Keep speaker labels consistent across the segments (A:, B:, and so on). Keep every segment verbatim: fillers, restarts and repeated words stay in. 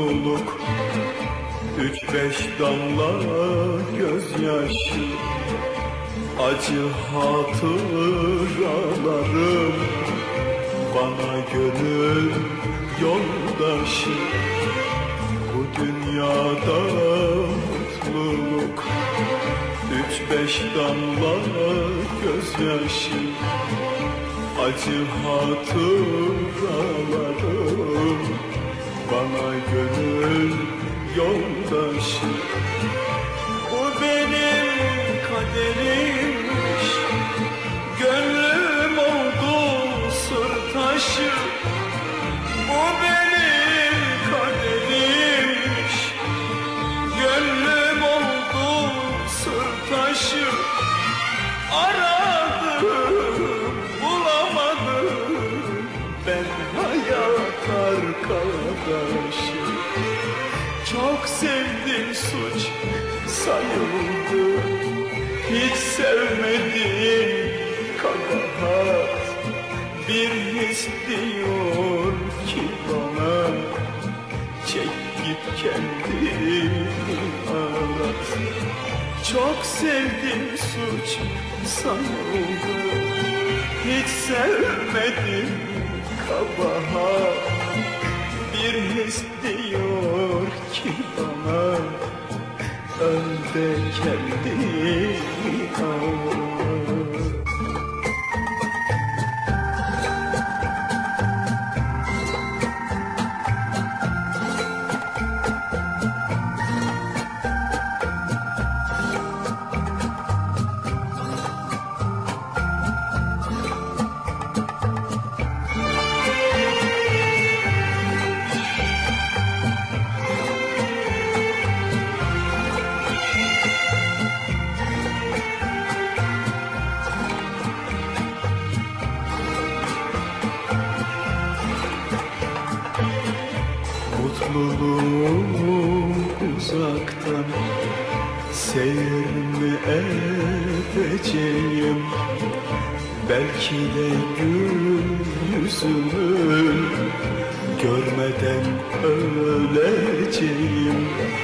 A: mutluluk, üç beş damla gözyaşı, acı hatıralarım, bana gönül yoldaşı. Bu dünyada mutluluk, üç beş damla gözyaşı, acı hatıralarım, bana gönül yoldaşı. Bu benim kaderimmiş, gönlüm oldu sırtaşı. Bu benim kaderimmiş, gönlüm oldu sırtaşı. Aradım, bulamadım ben hayat arkadaşı. Çok sevdim, suç sayıldı, hiç sevmedim kabahat. Bir his diyor ki bana, çek git kendini ağlat. Çok sevdim, suç sanıldı, hiç sevmedim kabahat. Bir his diyor ki bana, öl de kendini ağlat. Mutluluğum uzaktan, seyir mi edeceğim? Belki de gül yüzünü görmeden öleceğim.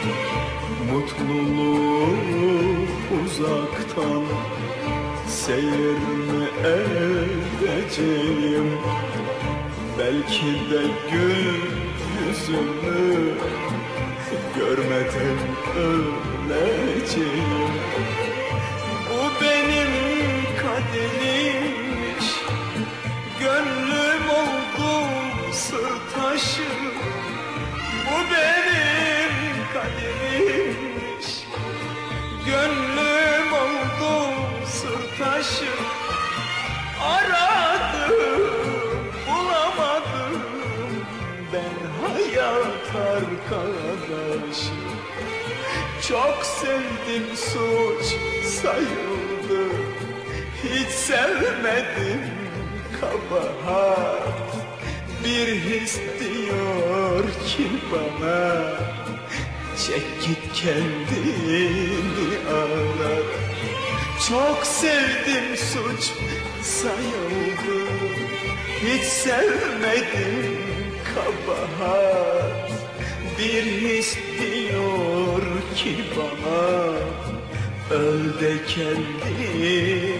A: Mutluluğum uzaktan, seyir mi edeceğim? Belki de gül yüzünü görmeden öleceğim. Bu benim kaderimmiş, gönlüm oldu sırtaşı. Bu benim kaderimmiş, gönlüm oldu sırtaşı. Aradım, bulamadım ben hayat arkadaşı. Çok sevdim, suç sayıldı, hiç sevmedim kabahat. Bir his diyor ki bana, çek git kendini ağlat. Çok sevdim, suç sayıldı, hiç sevmedim kabahat. Bir his diyor ki bana, öl de kendini